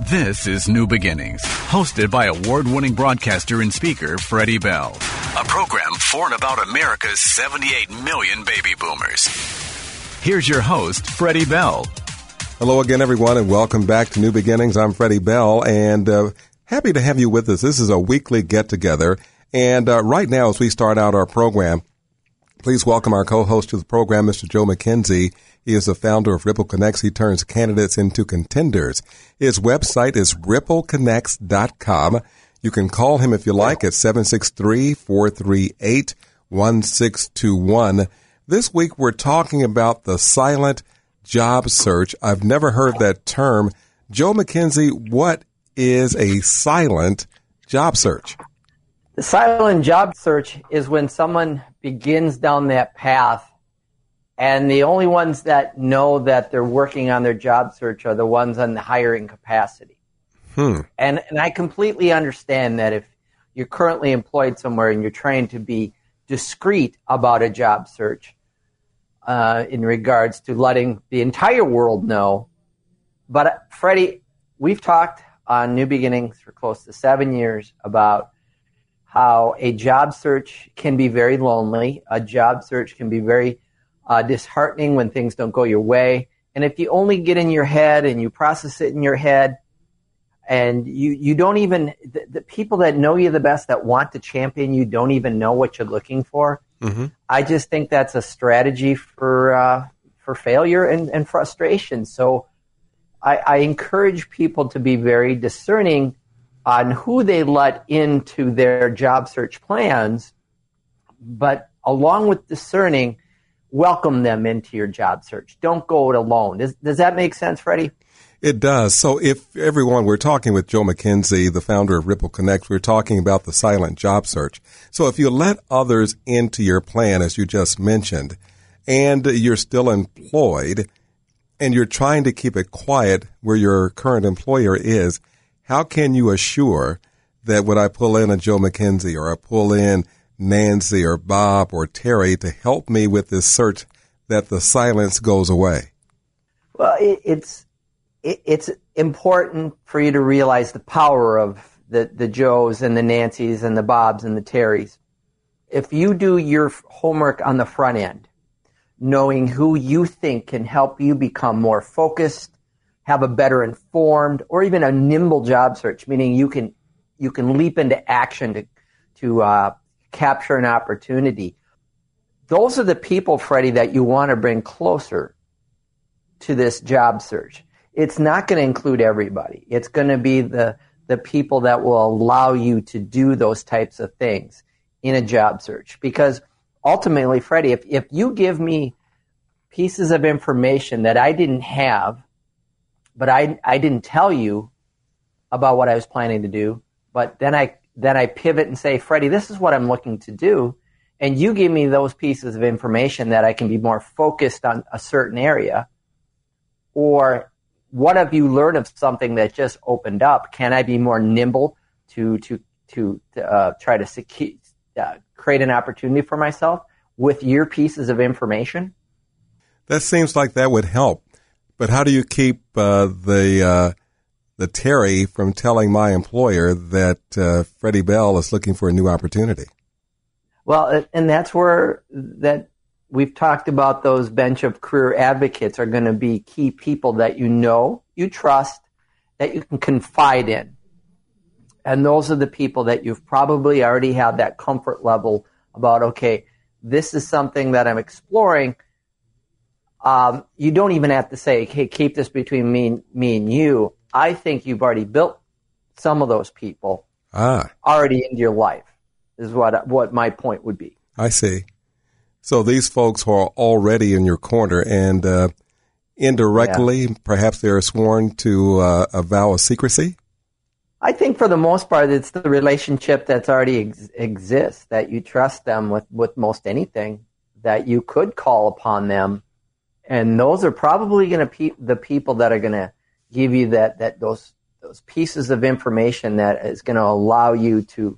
This is New Beginnings, hosted by award-winning broadcaster and speaker Freddie Bell. A program for and about America's 78 million baby boomers. Here's your host, Freddie Bell. Hello again, everyone, and welcome back to New Beginnings. I'm Freddie Bell, and happy to have you with us. This is a weekly get-together, and right now, as we start out our program, please welcome our co-host to the program, Mr. Joe McKenzie. He is the founder of Ripple Connects. He turns candidates into contenders. His website is rippleconnects.com. You can call him if you like at 763-438-1621. This week we're talking about the silent job search. I've never heard that term. Joe McKenzie, what is a silent job search? The silent job search is when someone begins down that path, and the only ones that know that they're working on their job search are the ones on the hiring capacity. And I completely understand that if you're currently employed somewhere and you're trying to be discreet about a job search in regards to letting the entire world know. But, Freddie, we've talked on New Beginnings for close to 7 years about how a job search can be very lonely. A job search can be very disheartening when things don't go your way. And if you only get in your head and you process it in your head, and you don't even, the people that know you the best, that want to champion you, don't even know what you're looking for. I just think that's a strategy for failure and frustration. So I encourage people to be very discerning on who they let into their job search plans, but along with discerning, welcome them into your job search. Don't go it alone. Does that make sense, Freddie? It does. So if everyone, we're talking with Joe McKenzie, the founder of Ripple Connect, we're talking about the silent job search. So if you let others into your plan, as you just mentioned, and you're still employed and you're trying to keep it quiet where your current employer is, how can you assure that when I pull in a Joe McKenzie or I pull in Nancy or Bob or Terry to help me with this search, that the silence goes away? Well, it's important for you to realize the power of the Joes and the Nancys and the Bobs and the Terrys. If you do your homework on the front end, knowing who you think can help you become more focused, have a better informed, or even a nimble job search, meaning you can leap into action to capture an opportunity. Those are the people, Freddie, that you want to bring closer to this job search. It's not going to include everybody. It's going to be the people that will allow you to do those types of things in a job search. Because ultimately, Freddie, if you give me pieces of information that I didn't have, but I didn't tell you about what I was planning to do, but then I pivot and say, Freddie, this is what I'm looking to do, and you give me those pieces of information that I can be more focused on a certain area, or what have you learned of something that just opened up? Can I be more nimble to try to create an opportunity for myself with your pieces of information? That seems like that would help. But how do you keep the Terry from telling my employer that Freddie Bell is looking for a new opportunity? Well, and that's where that we've talked about. Those bench of career advocates are going to be key people that you know, you trust, that you can confide in. And those are the people that you've probably already had that comfort level about, okay, this is something that I'm exploring. You don't even have to say, hey, keep this between me and you. I think you've already built some of those people already into your life, is what my point would be. I see. So these folks are already in your corner, and indirectly, perhaps they're sworn to a vow of secrecy? I think for the most part, it's the relationship that's already exists, that you trust them with most anything, that you could call upon them. And those are probably going to the people that are going to give you those pieces of information that is going to allow you to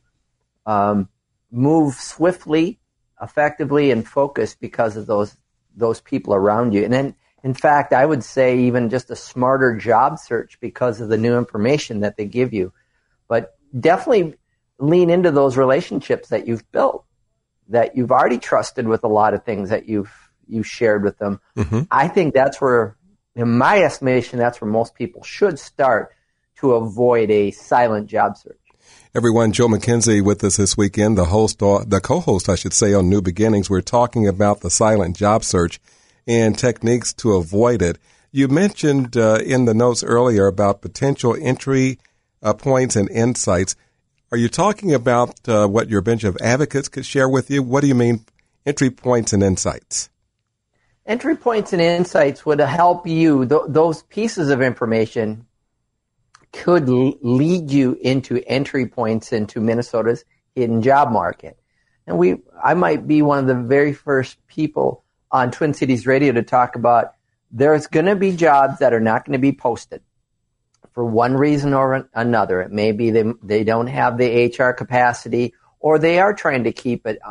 move swiftly, effectively, and focused because of those people around you. And In fact, I would say even just a smarter job search because of the new information that they give you. But definitely lean into those relationships that you've built, that you've already trusted with a lot of things that you've shared with them. Mm-hmm. I think that's where, in my estimation, that's where most people should start to avoid a silent job search. Everyone, Joe McKenzie with us this weekend, the co-host, I should say, on New Beginnings. We're talking about the silent job search and techniques to avoid it. You mentioned in the notes earlier about potential entry points and insights. Are you talking about what your bench of advocates could share with you? What do you mean entry points and insights? Entry points and insights would help you. Those pieces of information could lead you into entry points into Minnesota's hidden job market. And I might be one of the very first people on Twin Cities Radio to talk about there's going to be jobs that are not going to be posted for one reason or another. It may be they don't have the HR capacity, or they are trying to keep it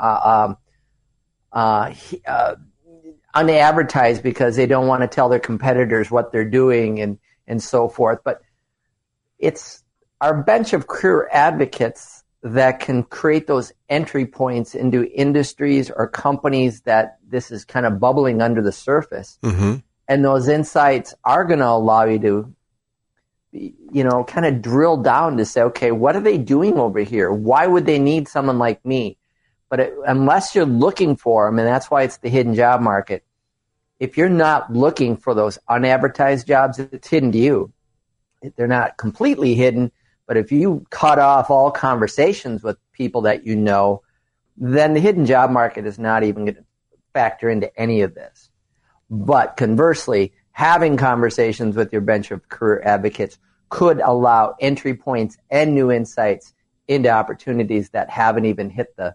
unadvertised because they don't want to tell their competitors what they're doing and so forth. But it's our bench of career advocates that can create those entry points into industries or companies that this is kind of bubbling under the surface. Mm-hmm. And those insights are going to allow you to, kind of drill down to say, okay, what are they doing over here? Why would they need someone like me? But unless you're looking for them, and that's why it's the hidden job market, if you're not looking for those unadvertised jobs, it's hidden to you. They're not completely hidden, but if you cut off all conversations with people that you know, then the hidden job market is not even going to factor into any of this. But conversely, having conversations with your bench of career advocates could allow entry points and new insights into opportunities that haven't even hit the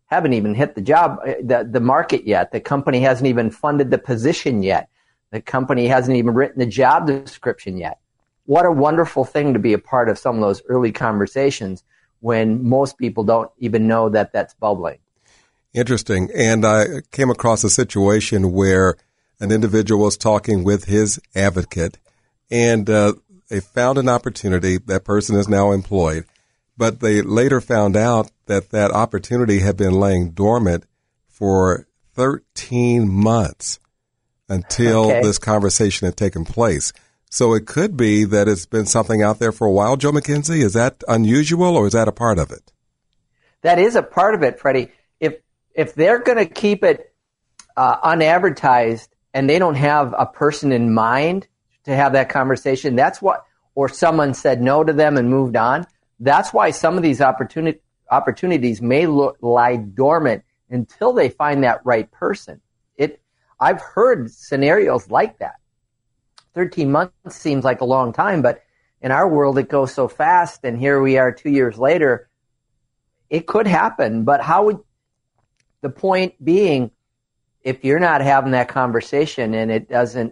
market yet. The company hasn't even funded the position yet. The company hasn't even written the job description yet. What a wonderful thing to be a part of some of those early conversations when most people don't even know that that's bubbling. Interesting. And I came across a situation where an individual was talking with his advocate, and they found an opportunity. That person is now employed, but they later found out that opportunity had been laying dormant for 13 months until this conversation had taken place. So it could be that it's been something out there for a while, Joe McKenzie. Is that unusual, or is that a part of it? That is a part of it, Freddie. If they're going to keep it unadvertised and they don't have a person in mind to have that conversation, or someone said no to them and moved on, that's why some of these opportunities may lie dormant until they find that right person. I've heard scenarios like that. 13 months seems like a long time, but in our world it goes so fast, and here we are 2 years later. It could happen, but the point being, if you're not having that conversation and it doesn't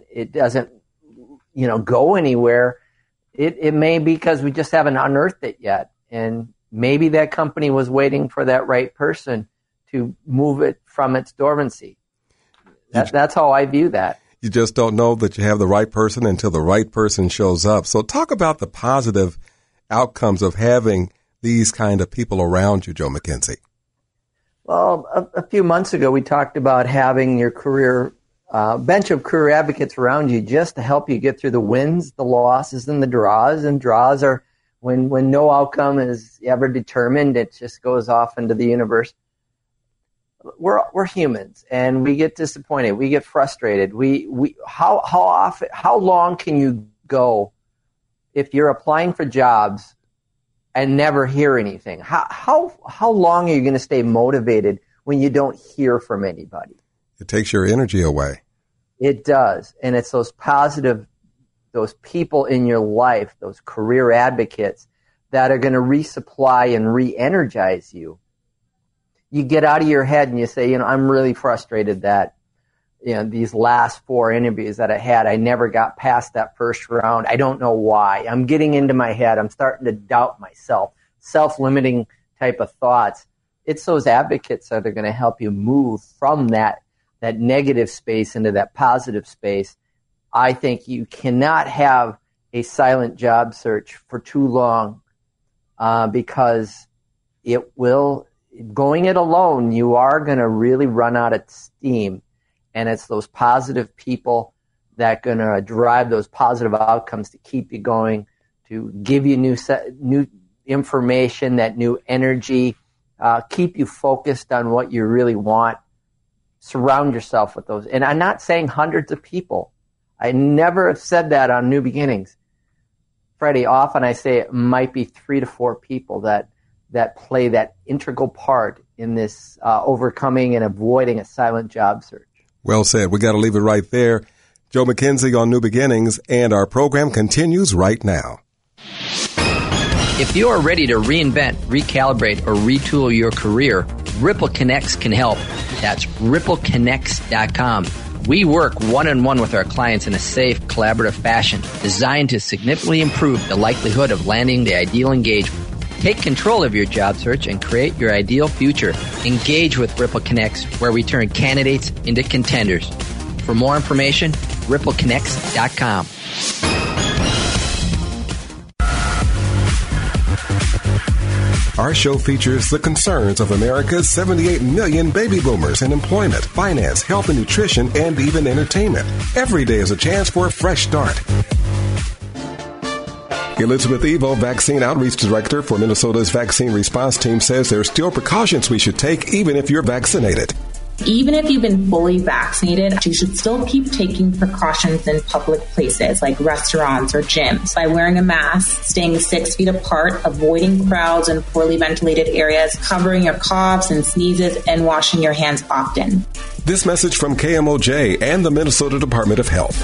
go anywhere, it may be because we just haven't unearthed it yet. And maybe that company was waiting for that right person to move it from its dormancy. That's how I view that. You just don't know that you have the right person until the right person shows up. So talk about the positive outcomes of having these kind of people around you, Joe McKenzie. Well, a few months ago, we talked about having your career bench of career advocates around you just to help you get through the wins, the losses, and the draws. And draws are when no outcome is ever determined. It just goes off into the universe. We're humans, and we get disappointed. We get frustrated. How long can you go if you're applying for jobs and never hear anything? How long are you going to stay motivated when you don't hear from anybody? It takes your energy away. It does. And it's those people in your life, those career advocates that are going to resupply and re-energize you. You get out of your head and you say, I'm really frustrated that, these last 4 interviews that I had, I never got past that first round. I don't know why. I'm getting into my head. I'm starting to doubt myself. Self-limiting type of thoughts. It's those advocates that are going to help you move from that negative space into that positive space I think you cannot have a silent job search for too long because it will, going it alone, you are going to really run out of steam. And it's those positive people that are going to drive those positive outcomes to keep you going, to give you new information, that new energy, keep you focused on what you really want. Surround yourself with those. And I'm not saying hundreds of people. I never have said that on New Beginnings. Freddie, often I say it might be 3 to 4 people that play that integral part in this overcoming and avoiding a silent job search. Well said. We got to leave it right there. Joe McKenzie on New Beginnings, and our program continues right now. If you are ready to reinvent, recalibrate, or retool your career, Ripple Connects can help. That's rippleconnects.com. We work one-on-one with our clients in a safe, collaborative fashion designed to significantly improve the likelihood of landing the ideal engagement. Take control of your job search and create your ideal future. Engage with Ripple Connects, where we turn candidates into contenders. For more information, rippleconnects.com. Our show features the concerns of America's 78 million baby boomers in employment, finance, health and nutrition, and even entertainment. Every day is a chance for a fresh start. Elizabeth Evo, Vaccine Outreach Director for Minnesota's Vaccine Response Team, says there are still precautions we should take even if you're vaccinated. Even if you've been fully vaccinated, you should still keep taking precautions in public places like restaurants or gyms by wearing a mask, staying 6 feet apart, avoiding crowds in poorly ventilated areas, covering your coughs and sneezes, and washing your hands often. This message from KMOJ and the Minnesota Department of Health.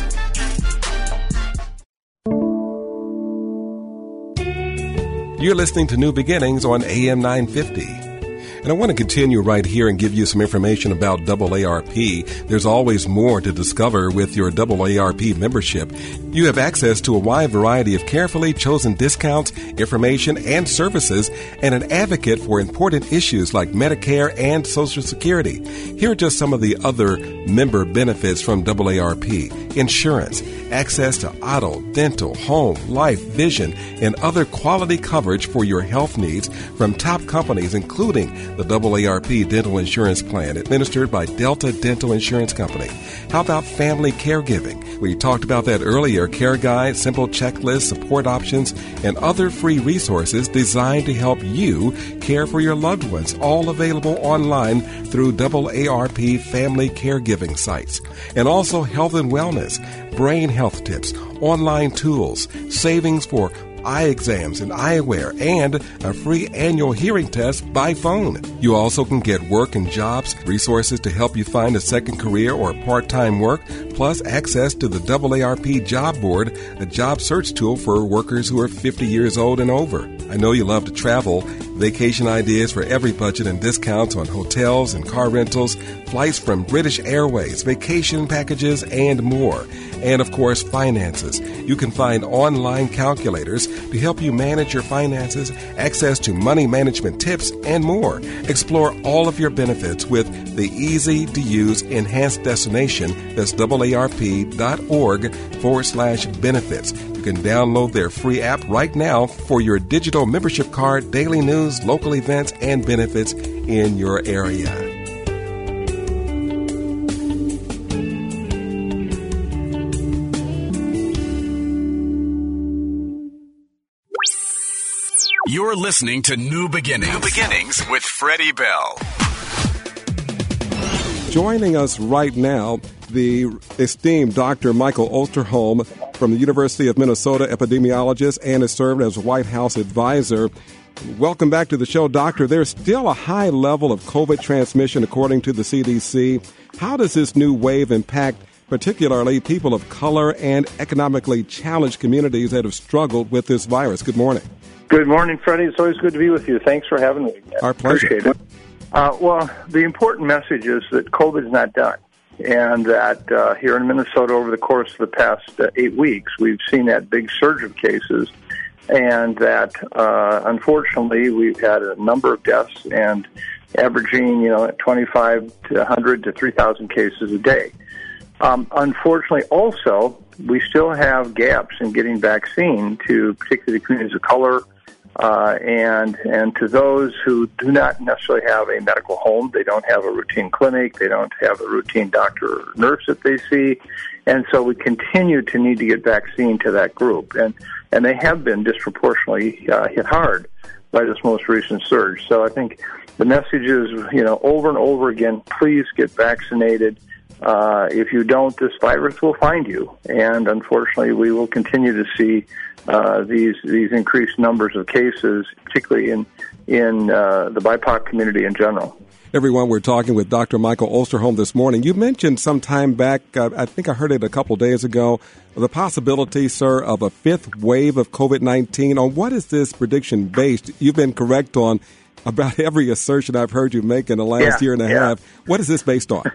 You're listening to New Beginnings on AM 950. And I want to continue right here and give you some information about AARP. There's always more to discover with your AARP membership. You have access to a wide variety of carefully chosen discounts, information, and services, and an advocate for important issues like Medicare and Social Security. Here are just some of the other member benefits from AARP. Insurance, access to auto, dental, home, life, vision, and other quality coverage for your health needs from top companies, including the AARP Dental Insurance Plan, administered by Delta Dental Insurance Company. How about family caregiving? We talked about that earlier. Care guides, simple checklists, support options, and other free resources designed to help you care for your loved ones, all available online through AARP family caregiving sites. And also health and wellness, brain health tips, online tools, savings for eye exams and eyewear, and a free annual hearing test by phone. You also can get work and jobs, resources to help you find a second career or part-time work, plus access to the AARP Job Board, a job search tool for workers who are 50 years old and over. I know you love to travel. Vacation ideas for every budget and discounts on hotels and car rentals, flights from British Airways, vacation packages, and more. And, of course, finances. You can find online calculators to help you manage your finances, access to money management tips, and more. Explore all of your benefits with the easy-to-use enhanced destination. That's AARP.org/benefits. You can download their free app right now for your digital membership card, daily news, local events, and benefits in your area. You're listening to New Beginnings. New Beginnings with Freddie Bell. Joining us right now, the esteemed Dr. Michael Osterholm from the University of Minnesota, epidemiologist, and has served as White House advisor. Welcome back to the show, Doctor. There's still a high level of COVID transmission, according to the CDC. How does this new wave impact particularly people of color and economically challenged communities that have struggled with this virus? Good morning. Good morning, Freddie. It's always good to be with you. Thanks for having me. Our pleasure. Appreciate it. Well, the important message is that COVID is not done, and that here in Minnesota over the course of the past 8 weeks, we've seen that big surge of cases, and that unfortunately we've had a number of deaths and averaging, 2,500 to 3,000 cases a day. Unfortunately, also, we still have gaps in getting vaccine to particularly the communities of color, and to those who do not necessarily have a medical home. They don't have a routine clinic. They don't have a routine doctor or nurse that they see. And so we continue to need to get vaccine to that group. And they have been disproportionately hit hard by this most recent surge. So I think the message is, over and over again, please get vaccinated. If you don't, this virus will find you. And unfortunately, we will continue to see these increased numbers of cases, particularly in the BIPOC community in general. Everyone, we're talking with Dr. Michael Osterholm this morning. You mentioned some time back, I think I heard it a couple days ago, the possibility, sir, of a fifth wave of COVID-19. On what is this prediction based? You've been correct on about every assertion I've heard you make in the last year and a half. What is this based on?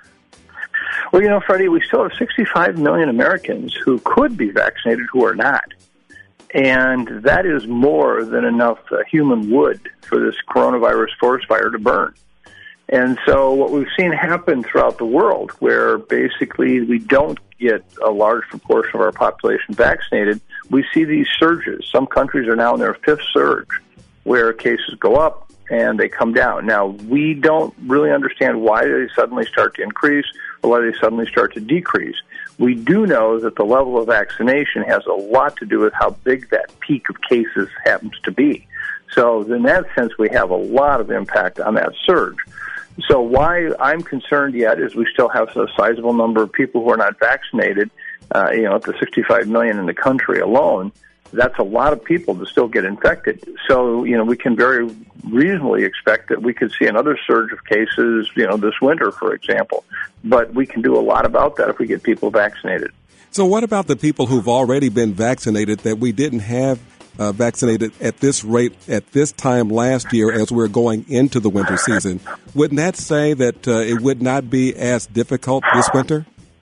Well, Freddie, we still have 65 million Americans who could be vaccinated who are not. And that is more than enough human wood for this coronavirus forest fire to burn. And so what we've seen happen throughout the world, where basically we don't get a large proportion of our population vaccinated, we see these surges. Some countries are now in their fifth surge, where cases go up and they come down. Now, we don't really understand why they suddenly start to increase or why they suddenly start to decrease. We do know that the level of vaccination has a lot to do with how big that peak of cases happens to be. So in that sense, we have a lot of impact on that surge. So why I'm concerned yet is we still have a sizable number of people who are not vaccinated, at the 65 million in the country alone. That's a lot of people to still get infected. So, we can very reasonably expect that we could see another surge of cases, this winter, for example. But we can do a lot about that if we get people vaccinated. So what about the people who've already been vaccinated that we didn't have vaccinated at this rate at this time last year as we're going into the winter season? Wouldn't that say that it would not be as difficult this winter?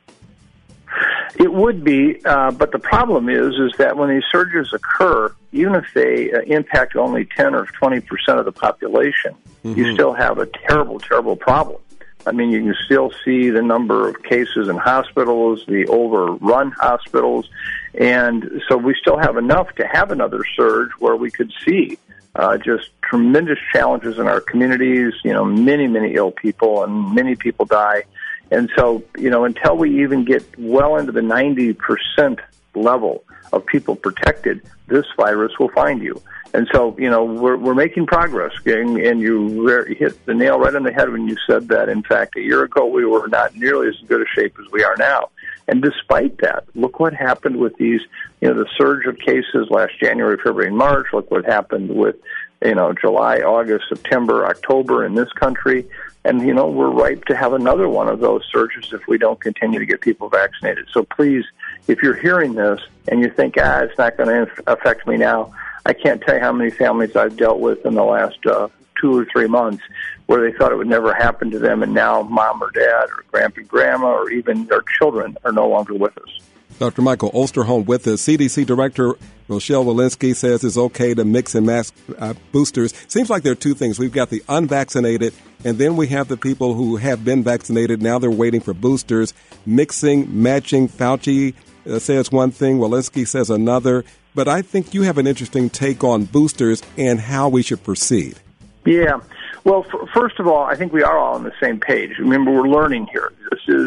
It would be, but the problem is that when these surges occur, even if they impact only 10 or 20% of the population, you still have a terrible, terrible problem. I mean, you can still see the number of cases in hospitals, the overrun hospitals, and so we still have enough to have another surge where we could see just tremendous challenges in our communities, many, many ill people, and many people die. And so, until we even get well into the 90% level of people protected, this virus will find you. And so, we're making progress. And you hit the nail right on the head when you said that, in fact, a year ago we were not nearly as good a shape as we are now. And despite that, look what happened with these, the surge of cases last January, February, and March. Look what happened with, July, August, September, October in this country. And, we're ripe to have another one of those surges if we don't continue to get people vaccinated. So please, if you're hearing this and you think, it's not going to affect me now, I can't tell you how many families I've dealt with in the last 2 or 3 months where they thought it would never happen to them, and now mom or dad or grandpa, grandma, or even their children are no longer with us. Dr. Michael Osterholm with us. CDC Director Rochelle Walensky says it's okay to mix and match boosters. Seems like there are two things. We've got the unvaccinated, and then we have the people who have been vaccinated. Now they're waiting for boosters. Mixing, matching. Fauci says one thing, Walensky says another. But I think you have an interesting take on boosters and how we should proceed. Yeah. Well, first of all, I think we are all on the same page. Remember, we're learning here. This is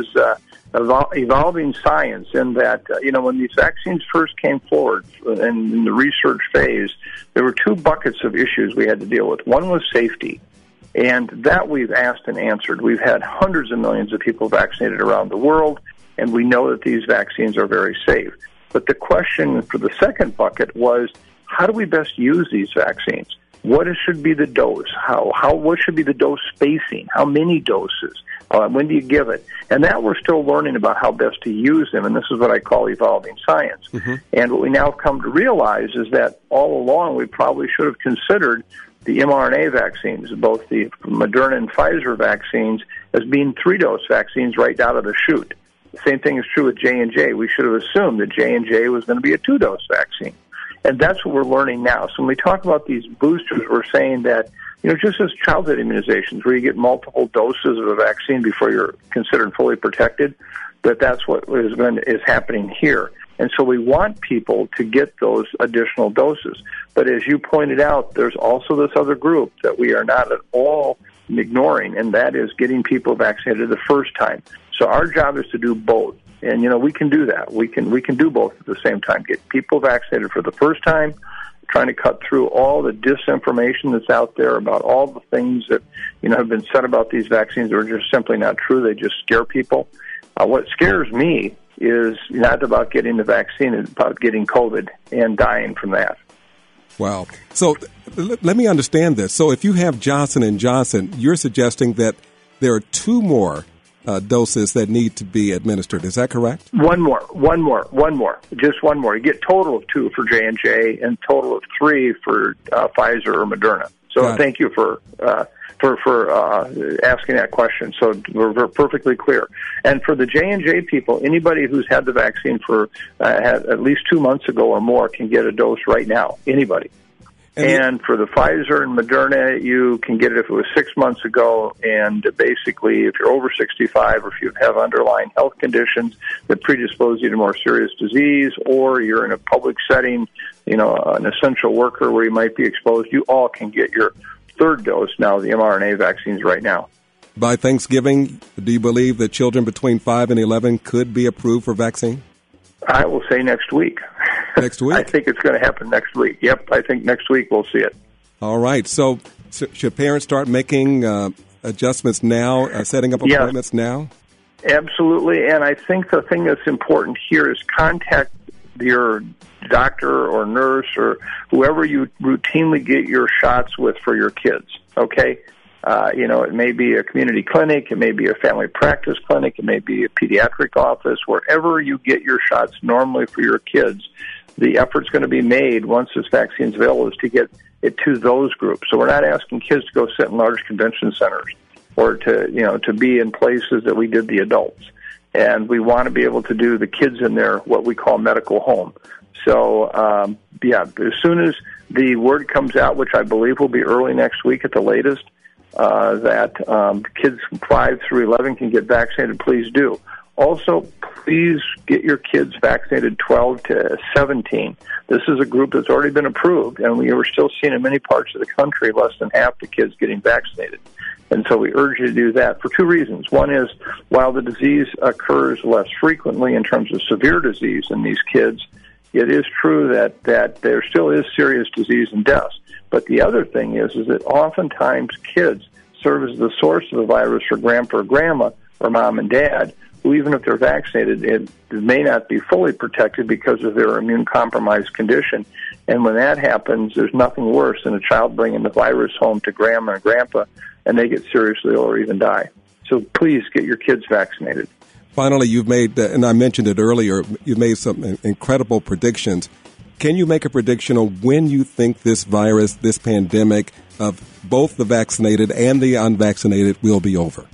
evolving science in that, when these vaccines first came forward and in the research phase, there were two buckets of issues we had to deal with. One was safety, and that we've asked and answered. We've had hundreds of millions of people vaccinated around the world, and we know that these vaccines are very safe. But the question for the second bucket was, how do we best use these vaccines? What should be the dose? What should be the dose spacing? How many doses? When do you give it? And that we're still learning about how best to use them, and this is what I call evolving science. And what we now have come to realize is that all along we probably should have considered the mRNA vaccines, both the Moderna and Pfizer vaccines, as being 3-dose vaccines right out of the chute. The same thing is true with J&J. We should have assumed that J&J was going to be a 2-dose vaccine. And that's what we're learning now. So when we talk about these boosters, we're saying that just as childhood immunizations, where you get multiple doses of a vaccine before you're considered fully protected, that's what is happening here. And so we want people to get those additional doses. But as you pointed out, there's also this other group that we are not at all ignoring, and that is getting people vaccinated the first time. So our job is to do both. And, we can do that. We can do both at the same time. Get people vaccinated for the first time, trying to cut through all the disinformation that's out there about all the things that, have been said about these vaccines that are just simply not true. They just scare people. What scares me is not about getting the vaccine, it's about getting COVID and dying from that. Wow. So let me understand this. So if you have Johnson & Johnson, you're suggesting that there are 2 more doses that need to be administered. Is that correct? One more. Just one more. You get total of 2 for J&J and total of 3 for Pfizer or Moderna. So thank you for asking that question. So we're perfectly clear. And for the J&J people, anybody who's had the vaccine for at least 2 months ago or more can get a dose right now. Anybody. And for the Pfizer and Moderna, you can get it if it was 6 months ago. And basically, if you're over 65 or if you have underlying health conditions that predispose you to more serious disease, or you're in a public setting, an essential worker where you might be exposed, you all can get your 3rd dose now of the mRNA vaccines right now. By Thanksgiving, do you believe that children between 5 and 11 could be approved for vaccine? I will say next week. Next week? I think it's going to happen next week. Yep, I think next week we'll see it. All right. So should parents start making adjustments now, setting up appointments now? Absolutely. And I think the thing that's important here is contact your doctor or nurse or whoever you routinely get your shots with for your kids, okay? It may be a community clinic, it may be a family practice clinic, it may be a pediatric office, wherever you get your shots normally for your kids. The effort's going to be made once this vaccine is available is to get it to those groups. So we're not asking kids to go sit in large convention centers or to be in places that we did the adults. And we want to be able to do the kids in their what we call medical home. So, as soon as the word comes out, which I believe will be early next week at the latest, that kids from 5 through 11 can get vaccinated, please do. Also, please get your kids vaccinated 12 to 17. This is a group that's already been approved, and we are still seeing in many parts of the country less than half the kids getting vaccinated. And so we urge you to do that for 2 reasons. One is, while the disease occurs less frequently in terms of severe disease in these kids, it is true that there still is serious disease and deaths. But the other thing is that oftentimes kids serve as the source of the virus for grandpa or grandma or mom and dad, who even if they're vaccinated, it may not be fully protected because of their immune-compromised condition. And when that happens, there's nothing worse than a child bringing the virus home to grandma and grandpa, and they get seriously ill or even die. So please get your kids vaccinated. Finally, you've made, and I mentioned it earlier, you've made some incredible predictions. Can you make a prediction on when you think this virus, this pandemic of both the vaccinated and the unvaccinated will be over?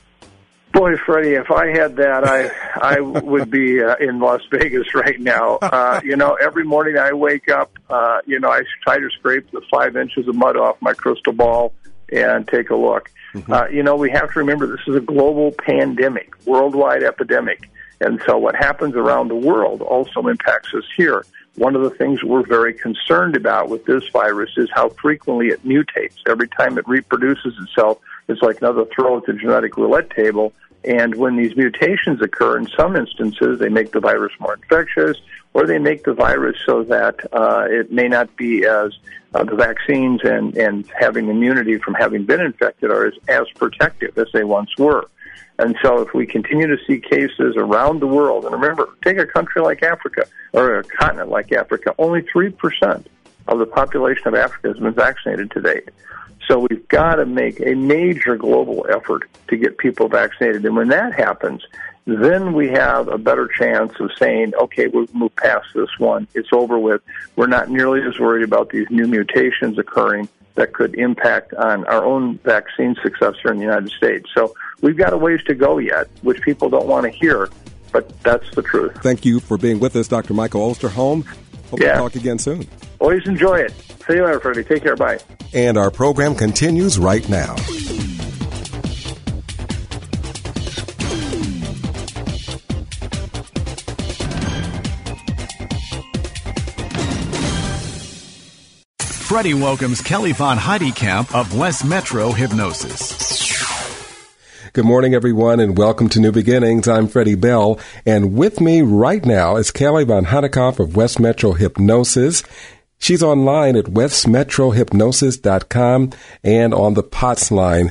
Boy, Freddie, if I had that, I would be in Las Vegas right now. Every morning I wake up, I try to scrape the 5 inches of mud off my crystal ball and take a look. Mm-hmm. We have to remember this is a global pandemic, worldwide epidemic. And so what happens around the world also impacts us here. One of the things we're very concerned about with this virus is how frequently it mutates. Every time it reproduces itself, it's like another throw at the genetic roulette table. And when these mutations occur, in some instances, they make the virus more infectious, or they make the virus so that it may not be as the vaccines and having immunity from having been infected are as protective as they once were. And so if we continue to see cases around the world, and remember, take a country like Africa, or a continent like Africa, only 3% of the population of Africa has been vaccinated to date. So we've got to make a major global effort to get people vaccinated. And when that happens, then we have a better chance of saying, okay, we'll move past this one. It's over with. We're not nearly as worried about these new mutations occurring that could impact on our own vaccine success here in the United States. So we've got a ways to go yet, which people don't want to hear, but that's the truth. Thank you for being with us, Dr. Michael Osterholm. Hope to talk again soon. Always enjoy it. See you later, Freddie. Take care. Bye. And our program continues right now. Freddie welcomes Kelly Von Heidekamp of West Metro Hypnosis. Good morning, everyone, and welcome to New Beginnings. I'm Freddie Bell, and with me right now is Kelly Von Heidekamp of West Metro Hypnosis. She's online at westmetrohypnosis.com and on the POTS line,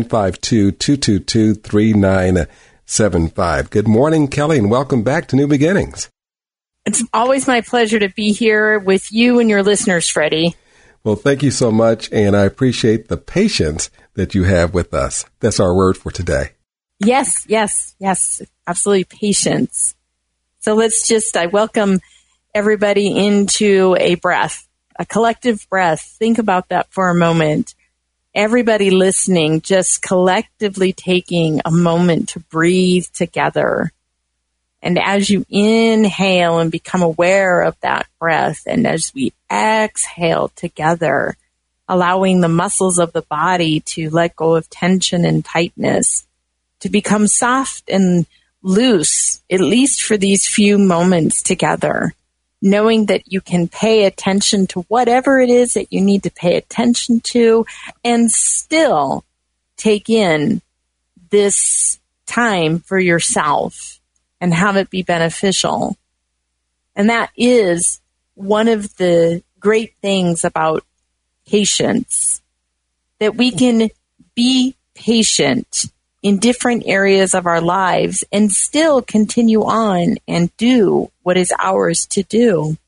952-222-3975. Good morning, Kelly, and welcome back to New Beginnings. It's always my pleasure to be here with you and your listeners, Freddie. Well, thank you so much, and I appreciate the patience that you have with us. That's our word for today. Yes, absolutely, patience. So I welcome everybody into a breath, a collective breath. Think about that for a moment. Everybody listening, just collectively taking a moment to breathe together. And as you inhale and become aware of that breath, and as we exhale together, allowing the muscles of the body to let go of tension and tightness, to become soft and loose, at least for these few moments together, knowing that you can pay attention to whatever it is that you need to pay attention to and still take in this time for yourself and have it be beneficial. And that is one of the great things about patience, that we can be patient in different areas of our lives and still continue on and do what is ours to do.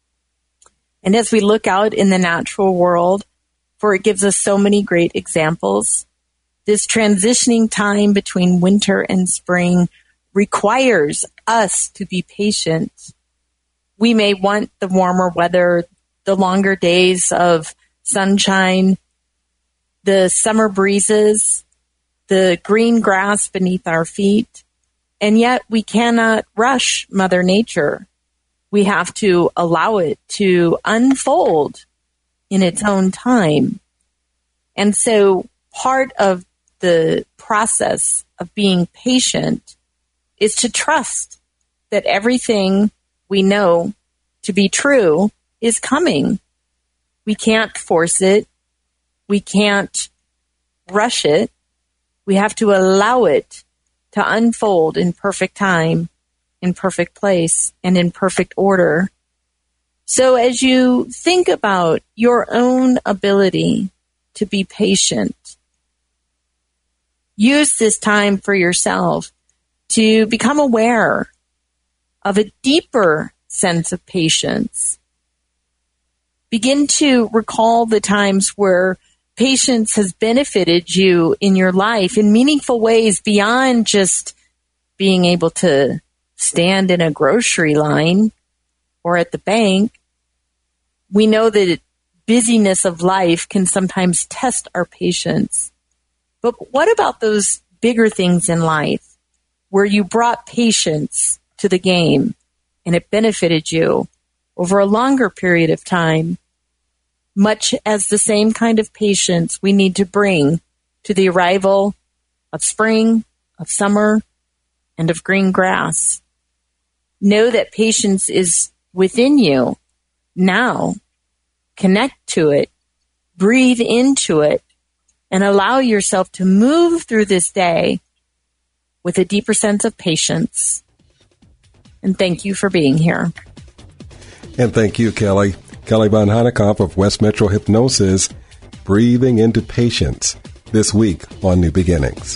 And as we look out in the natural world, for it gives us so many great examples, this transitioning time between winter and spring requires us to be patient. We may want the warmer weather, the longer days of sunshine, the summer breezes, the green grass beneath our feet, and yet we cannot rush Mother Nature. We have to allow it to unfold in its own time. And so part of the process of being patient is to trust that everything we know to be true is coming. We can't force it. We can't rush it. We have to allow it to unfold in perfect time, in perfect place, and in perfect order. So as you think about your own ability to be patient, use this time for yourself to become aware of a deeper sense of patience. Begin to recall the times where patience has benefited you in your life in meaningful ways beyond just being able to stand in a grocery line or at the bank. We know that busyness of life can sometimes test our patience. But what about those bigger things in life where you brought patience to the game and it benefited you over a longer period of time, much as the same kind of patience we need to bring to the arrival of spring, of summer, and of green grass? Know that patience is within you now. Connect to it, breathe into it, and allow yourself to move through this day with a deeper sense of patience. And thank you for being here. And thank you, Kelly. Kelly Von Heidekamp of West Metro Hypnosis, breathing into patience this week on New Beginnings.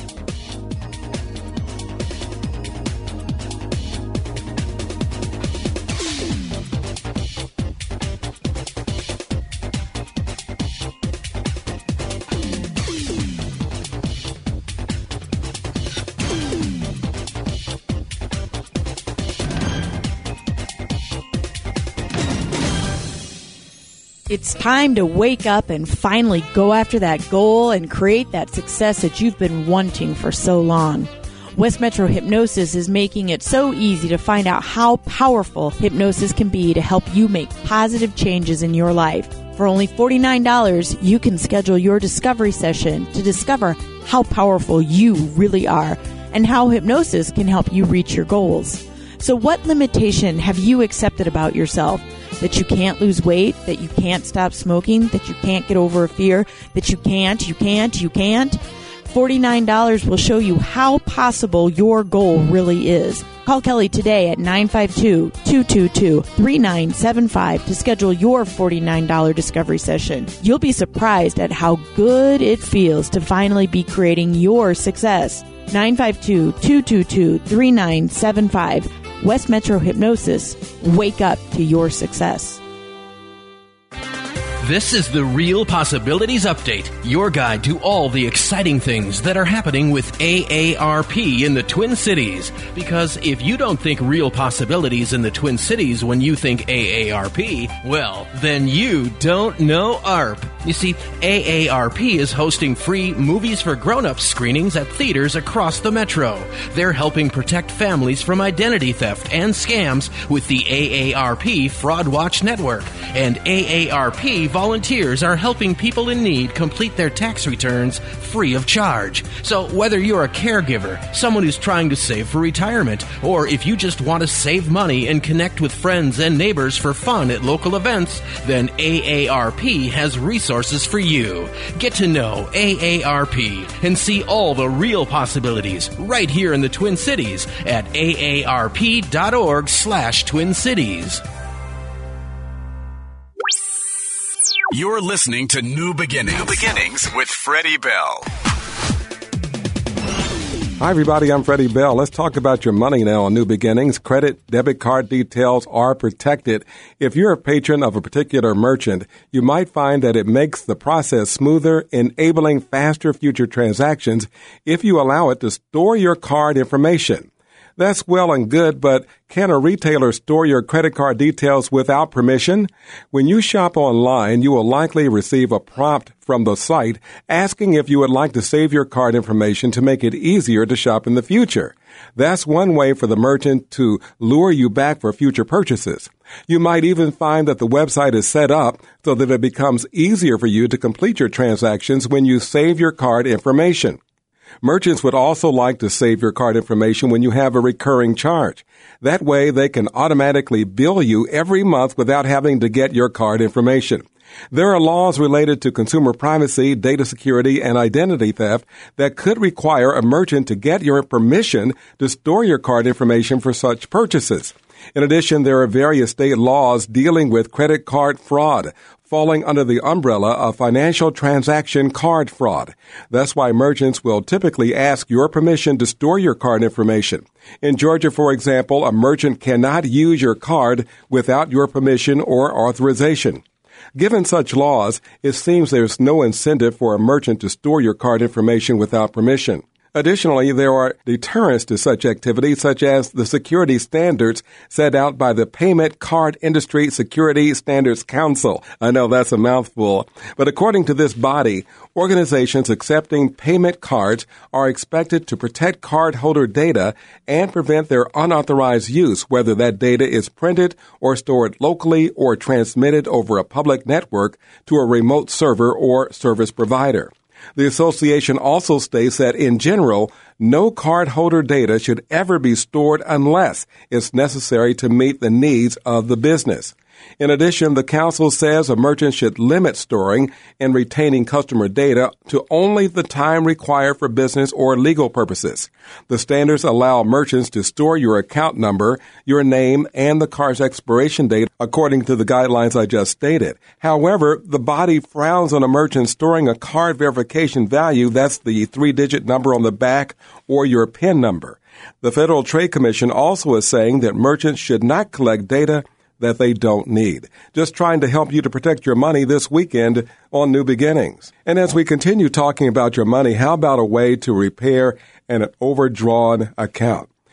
It's time to wake up and finally go after that goal and create that success that you've been wanting for so long. West Metro Hypnosis is making it so easy to find out how powerful hypnosis can be to help you make positive changes in your life. For only $49, you can schedule your discovery session to discover how powerful you really are and how hypnosis can help you reach your goals. So what limitation have you accepted about yourself? That you can't lose weight, that you can't stop smoking, that you can't get over a fear, that you can't? $49 will show you how possible your goal really is. Call Kelly today at 952-222-3975 to schedule your $49 discovery session. You'll be surprised at how good it feels to finally be creating your success. 952-222-3975. West Metro Hypnosis. Wake up to your success. This is the Real Possibilities Update, your guide to all the exciting things that are happening with AARP in the Twin Cities. Because if you don't think real possibilities in the Twin Cities when you think AARP, well, then you don't know ARP. You see, AARP is hosting free Movies for Grown-Ups screenings at theaters across the metro. They're helping protect families from identity theft and scams with the AARP Fraud Watch Network. And AARP volunteers are helping people in need complete their tax returns free of charge. So whether you're a caregiver, someone who's trying to save for retirement, or if you just want to save money and connect with friends and neighbors for fun at local events, then AARP has resources for you. Get to know AARP and see all the real possibilities right here in the Twin Cities at aarp.org/Twin Cities. You're listening to New Beginnings. New Beginnings with Freddie Bell. Hi, everybody. I'm Freddie Bell. Let's talk about your money now on New Beginnings. Credit, debit card details are protected. If you're a patron of a particular merchant, you might find that it makes the process smoother, enabling faster future transactions if you allow it to store your card information. That's well and good, but can a retailer store your credit card details without permission? When you shop online, you will likely receive a prompt from the site asking if you would like to save your card information to make it easier to shop in the future. That's one way for the merchant to lure you back for future purchases. You might even find that the website is set up so that it becomes easier for you to complete your transactions when you save your card information. Merchants would also like to save your card information when you have a recurring charge. That way, they can automatically bill you every month without having to get your card information. There are laws related to consumer privacy, data security, and identity theft that could require a merchant to get your permission to store your card information for such purchases. In addition, there are various state laws dealing with credit card fraud, falling under the umbrella of financial transaction card fraud. That's why merchants will typically ask your permission to store your card information. In Georgia, for example, a merchant cannot use your card without your permission or authorization. Given such laws, it seems there's no incentive for a merchant to store your card information without permission. Additionally, there are deterrents to such activities, such as the security standards set out by the Payment Card Industry Security Standards Council. I know that's a mouthful, but according to this body, organizations accepting payment cards are expected to protect cardholder data and prevent their unauthorized use, whether that data is printed or stored locally or transmitted over a public network to a remote server or service provider. The association also states that, in general, no cardholder data should ever be stored unless it's necessary to meet the needs of the business. In addition, the council says a merchant should limit storing and retaining customer data to only the time required for business or legal purposes. The standards allow merchants to store your account number, your name, and the card's expiration date according to the guidelines I just stated. However, the body frowns on a merchant storing a card verification value, that's the 3-digit number on the back, or your PIN number. The Federal Trade Commission also is saying that merchants should not collect data that they don't need. Just trying to help you to protect your money this weekend on New Beginnings. And as we continue talking about your money, how about a way to repair an overdrawn account?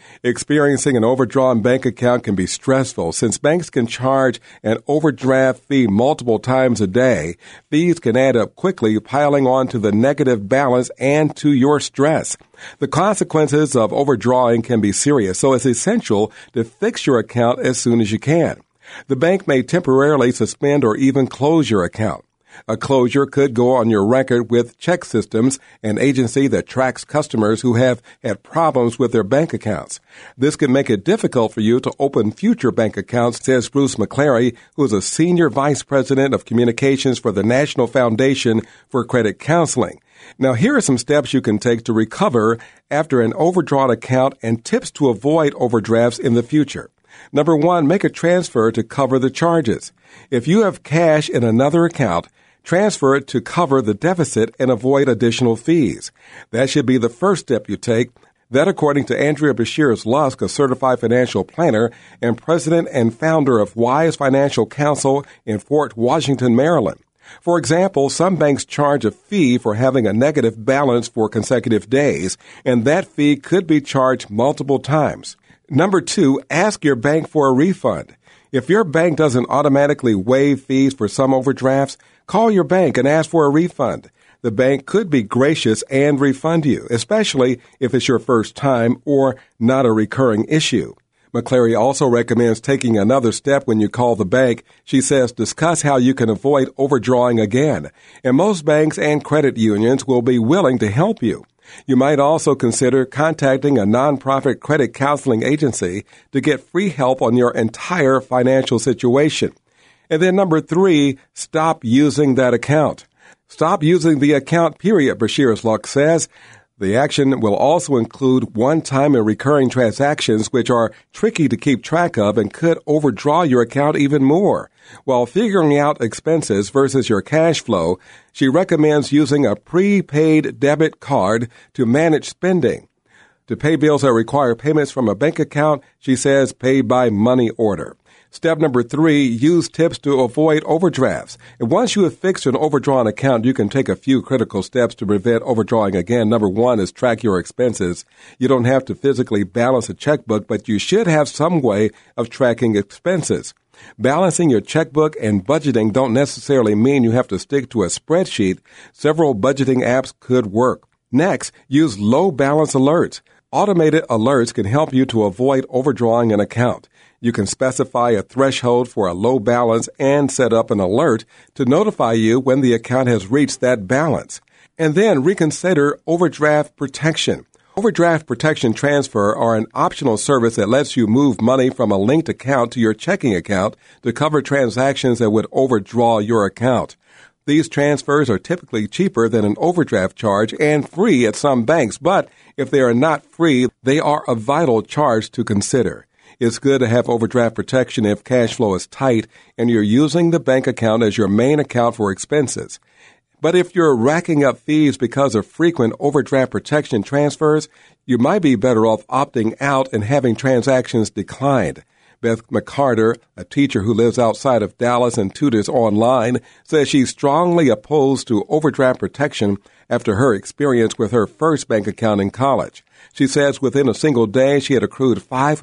Experiencing an overdrawn bank account can be stressful since banks can charge an overdraft fee multiple times a day. Fees can add up quickly, piling on to the negative balance and to your stress. The consequences of overdrawing can be serious, so it's essential to fix your account as soon as you can. The bank may temporarily suspend or even close your account. A closure could go on your record with ChexSystems, an agency that tracks customers who have had problems with their bank accounts. This can make it difficult for you to open future bank accounts, says Bruce McClary, who is a senior vice president of communications for the National Foundation for Credit Counseling. Now, here are some steps you can take to recover after an overdrawn account and tips to avoid overdrafts in the future. Number 1, make a transfer to cover the charges. If you have cash in another account, transfer it to cover the deficit and avoid additional fees. That should be the first step you take. That, according to Andrea Bashirs-Lusk, a certified financial planner and president and founder of Wise Financial Counsel in Fort Washington, Maryland. For example, some banks charge a fee for having a negative balance for consecutive days, and that fee could be charged multiple times. Number 2, ask your bank for a refund. If your bank doesn't automatically waive fees for some overdrafts, call your bank and ask for a refund. The bank could be gracious and refund you, especially if it's your first time or not a recurring issue. McClary also recommends taking another step when you call the bank. She says discuss how you can avoid overdrawing again. And most banks and credit unions will be willing to help you. You might also consider contacting a nonprofit credit counseling agency to get free help on your entire financial situation. And then number 3, stop using that account. Stop using the account, period, Bashirs-Lusk says. The action will also include one-time and recurring transactions, which are tricky to keep track of and could overdraw your account even more. While figuring out expenses versus your cash flow, she recommends using a prepaid debit card to manage spending. To pay bills that require payments from a bank account, she says pay by money order. Step number 3, use tips to avoid overdrafts. And once you have fixed an overdrawn account, you can take a few critical steps to prevent overdrawing again. Number 1 is track your expenses. You don't have to physically balance a checkbook, but you should have some way of tracking expenses. Balancing your checkbook and budgeting don't necessarily mean you have to stick to a spreadsheet. Several budgeting apps could work. Next, use low balance alerts. Automated alerts can help you to avoid overdrawing an account. You can specify a threshold for a low balance and set up an alert to notify you when the account has reached that balance. And then reconsider overdraft protection. Overdraft protection transfer are an optional service that lets you move money from a linked account to your checking account to cover transactions that would overdraw your account. These transfers are typically cheaper than an overdraft charge and free at some banks, but if they are not free, they are a vital charge to consider. It's good to have overdraft protection if cash flow is tight and you're using the bank account as your main account for expenses. But if you're racking up fees because of frequent overdraft protection transfers, you might be better off opting out and having transactions declined. Beth McCarter, a teacher who lives outside of Dallas and tutors online, says she's strongly opposed to overdraft protection after her experience with her first bank account in college. She says within a single day she had accrued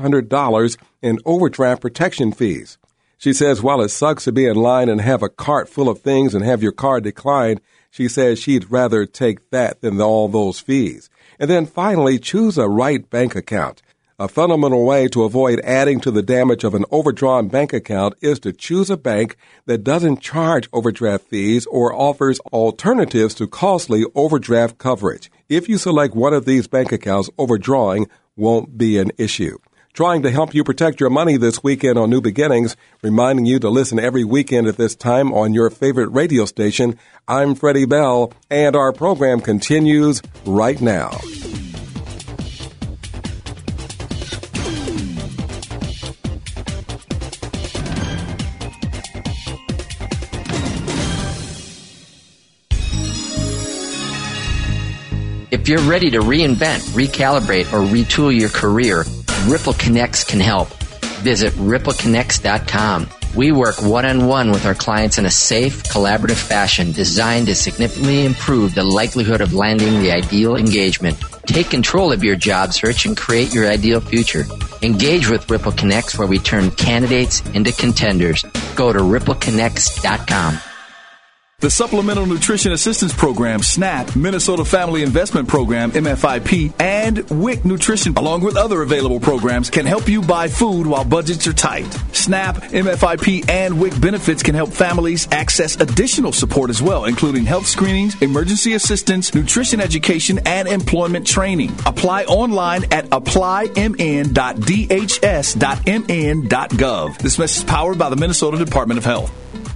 $500 in overdraft protection fees. She says while it sucks to be in line and have a cart full of things and have your card declined, she says she'd rather take that than all those fees. And then finally, choose a right bank account. A fundamental way to avoid adding to the damage of an overdrawn bank account is to choose a bank that doesn't charge overdraft fees or offers alternatives to costly overdraft coverage. If you select one of these bank accounts, overdrawing won't be an issue. Trying to help you protect your money this weekend on New Beginnings, reminding you to listen every weekend at this time on your favorite radio station. I'm Freddie Bell, and our program continues right now. If you're ready to reinvent, recalibrate, or retool your career, Ripple Connects can help. Visit rippleconnects.com. We work one-on-one with our clients in a safe, collaborative fashion designed to significantly improve the likelihood of landing the ideal engagement. Take control of your job search and create your ideal future. Engage with Ripple Connects, where we turn candidates into contenders. Go to rippleconnects.com. The Supplemental Nutrition Assistance Program, SNAP, Minnesota Family Investment Program, MFIP, and WIC Nutrition, along with other available programs, can help you buy food while budgets are tight. SNAP, MFIP, and WIC benefits can help families access additional support as well, including health screenings, emergency assistance, nutrition education, and employment training. Apply online at applymn.dhs.mn.gov. This message is powered by the Minnesota Department of Health.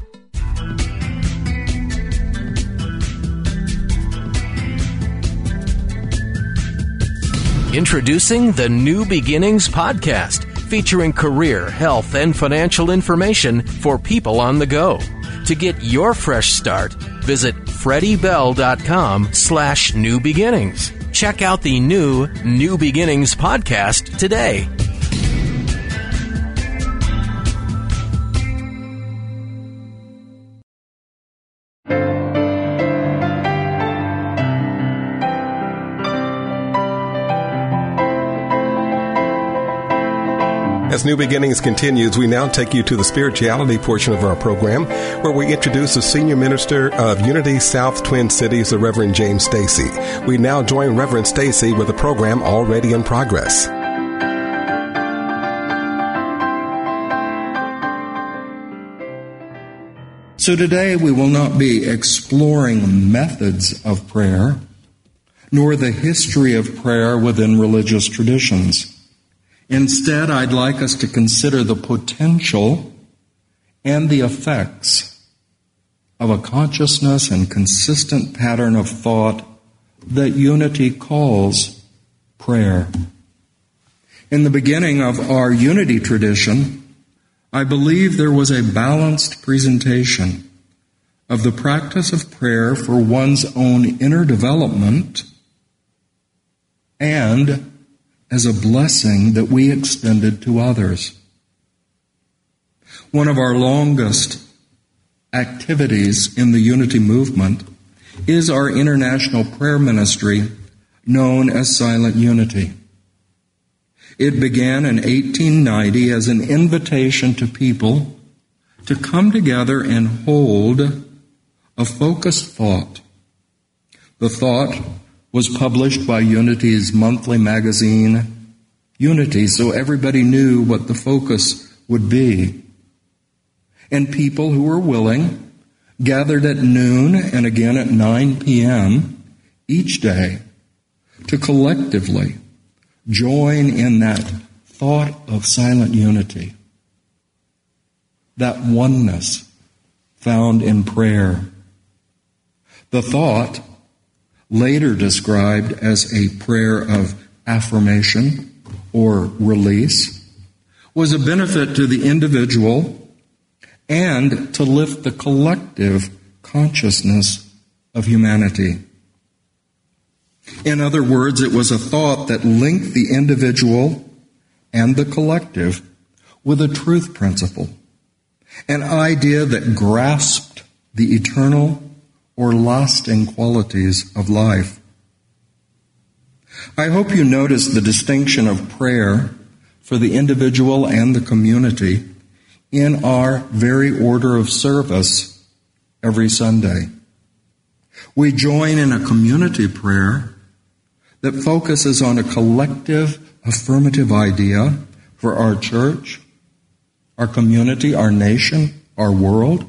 Introducing the New Beginnings podcast, featuring career, health, and financial information for people on the go. To get your fresh start, visit freddybell.com/New Beginnings. Check out the New Beginnings podcast today. As New Beginnings continues, we now take you to the spirituality portion of our program, where we introduce the Senior Minister of Unity South Twin Cities, the Reverend James Stacy. We now join Reverend Stacy with a program already in progress. So today we will not be exploring methods of prayer, nor the history of prayer within religious traditions. Instead, I'd like us to consider the potential and the effects of a consciousness and consistent pattern of thought that Unity calls prayer. In the beginning of our Unity tradition, I believe there was a balanced presentation of the practice of prayer for one's own inner development and as a blessing that we extended to others. One of our longest activities in the Unity movement is our international prayer ministry known as Silent Unity. It began in 1890 as an invitation to people to come together and hold a focused thought. The thought was published by Unity's monthly magazine, Unity, so everybody knew what the focus would be. And people who were willing gathered at noon and again at 9 p.m. each day to collectively join in that thought of silent unity, that oneness found in prayer. The thought, later described as a prayer of affirmation or release, was a benefit to the individual and to lift the collective consciousness of humanity. In other words, it was a thought that linked the individual and the collective with a truth principle, an idea that grasped the eternal or lasting qualities of life. I hope you notice the distinction of prayer for the individual and the community in our very order of service every Sunday. We join in a community prayer that focuses on a collective affirmative idea for our church, our community, our nation, our world.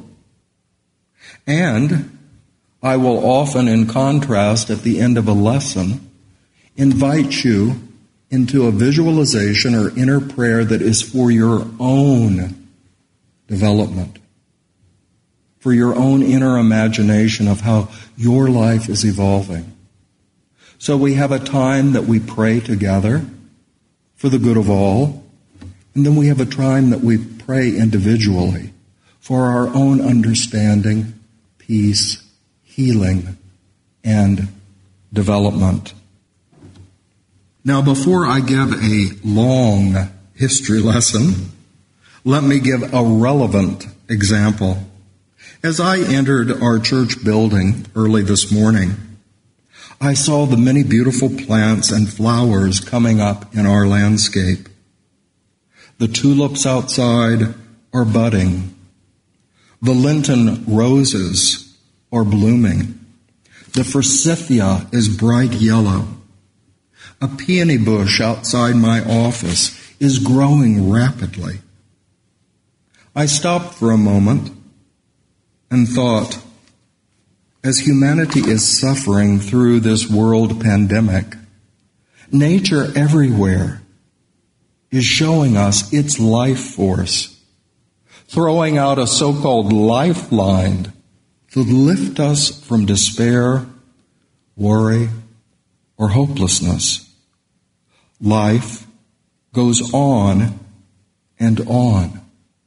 And I will often, in contrast, at the end of a lesson, invite you into a visualization or inner prayer that is for your own development, for your own inner imagination of how your life is evolving. So we have a time that we pray together for the good of all, and then we have a time that we pray individually for our own understanding, peace, healing, and development. Now, before I give a long history lesson, let me give a relevant example. As I entered our church building early this morning, I saw the many beautiful plants and flowers coming up in our landscape. The tulips outside are budding. The Lenten roses are blooming. The forsythia is bright yellow. A peony bush outside my office is growing rapidly. I stopped for a moment and thought, as humanity is suffering through this world pandemic, nature everywhere is showing us its life force, throwing out a so-called lifeline to lift us from despair, worry, or hopelessness. Life goes on and on.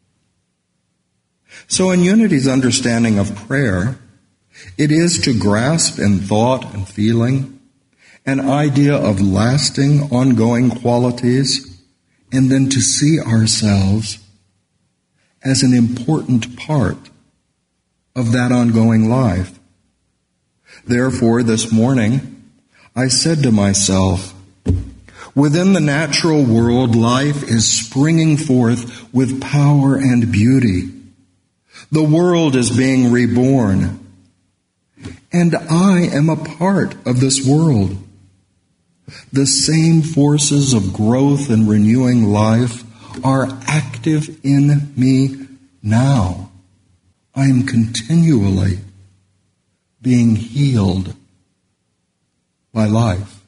So in Unity's understanding of prayer, it is to grasp in thought and feeling an idea of lasting, ongoing qualities, and then to see ourselves as an important part of that ongoing life. Therefore, this morning, I said to myself, within the natural world, life is springing forth with power and beauty. The world is being reborn, and I am a part of this world. The same forces of growth and renewing life are active in me now. I am continually being healed by life.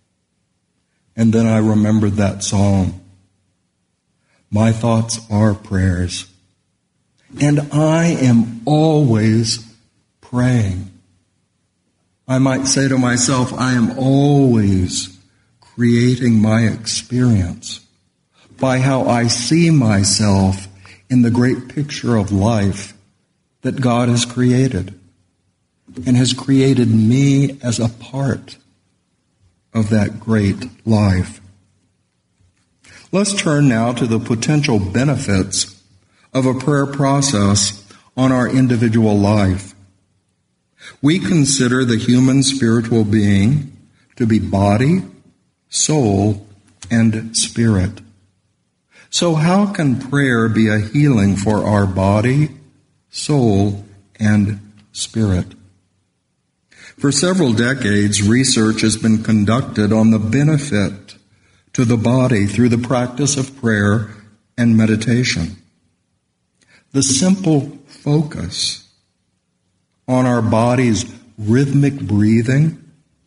And then I remembered that song. My thoughts are prayers, and I am always praying. I might say to myself, I am always creating my experience by how I see myself in the great picture of life that God has created, and has created me as a part of that great life. Let's turn now to the potential benefits of a prayer process on our individual life. We consider the human spiritual being to be body, soul, and spirit. So how can prayer be a healing for our body, soul, and spirit? For several decades, research has been conducted on the benefit to the body through the practice of prayer and meditation. The simple focus on our body's rhythmic breathing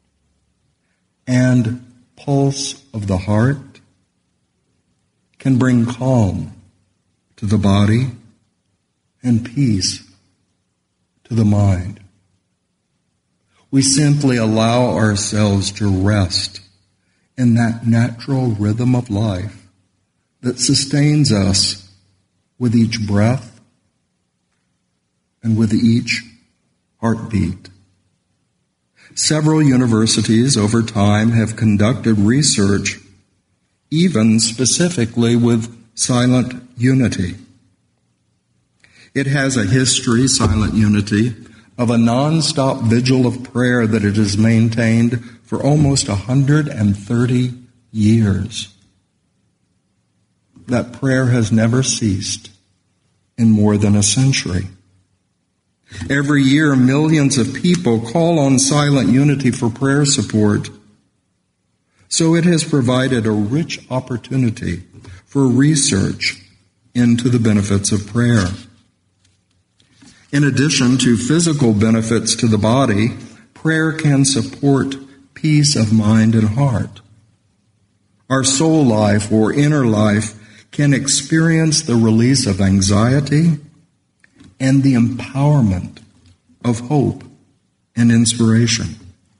and pulse of the heart can bring calm to the body and peace to the mind. We simply allow ourselves to rest in that natural rhythm of life that sustains us with each breath and with each heartbeat. Several universities over time have conducted research, even specifically with silent unity. It has a history, silent unity, of a nonstop vigil of prayer that it has maintained for almost 130 years. That prayer has never ceased in more than a century. Every year, millions of people call on Silent Unity for prayer support. So it has provided a rich opportunity for research into the benefits of prayer. In addition to physical benefits to the body, prayer can support peace of mind and heart. Our soul life or inner life can experience the release of anxiety and the empowerment of hope and inspiration.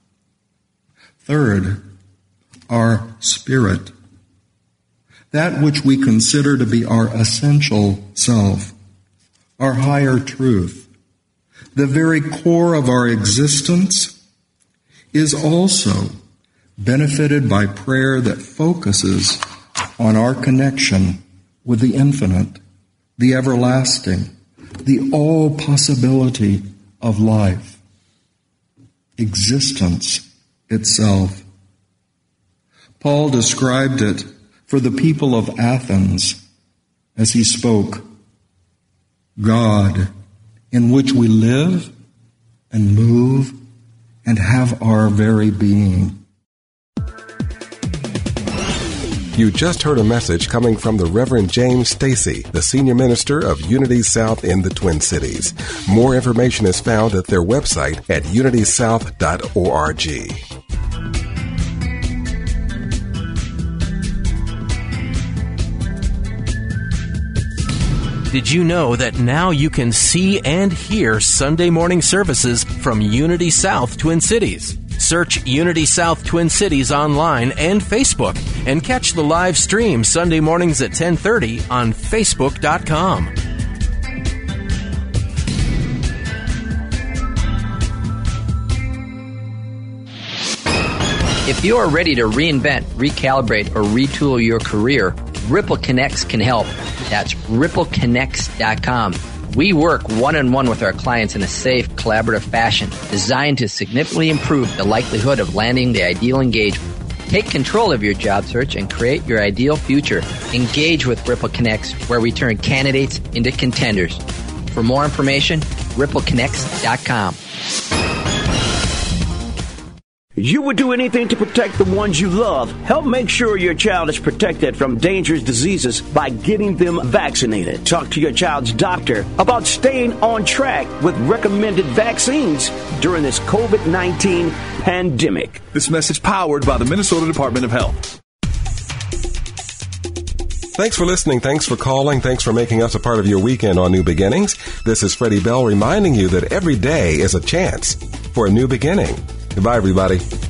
Third, our spirit, that which we consider to be our essential self, our higher truth, the very core of our existence, is also benefited by prayer that focuses on our connection with the infinite, the everlasting, the all possibility of life. Existence itself. Paul described it for the people of Athens as he spoke, God, in which we live and move and have our very being. You just heard a message coming from the Reverend James Stacy, the senior minister of Unity South in the Twin Cities. More information is found at their website at unitysouth.org. Did you know that now you can see and hear Sunday morning services from Unity South Twin Cities? Search Unity South Twin Cities online and Facebook and catch the live stream Sunday mornings at 10:30 on Facebook.com. If you are ready to reinvent, recalibrate, or retool your career, Ripple Connects can help. That's rippleconnects.com. We work one-on-one with our clients in a safe, collaborative fashion designed to significantly improve the likelihood of landing the ideal engagement. Take control of your job search and create your ideal future. Engage with Ripple Connects, where we turn candidates into contenders. For more information, rippleconnects.com. You would do anything to protect the ones you love. Help make sure your child is protected from dangerous diseases by getting them vaccinated. Talk to your child's doctor about staying on track with recommended vaccines during this COVID-19 pandemic. This message powered by the Minnesota Department of Health. Thanks for listening. Thanks for calling. Thanks for making us a part of your weekend on New Beginnings. This is Freddie Bell reminding you that every day is a chance for a new beginning. Goodbye, everybody.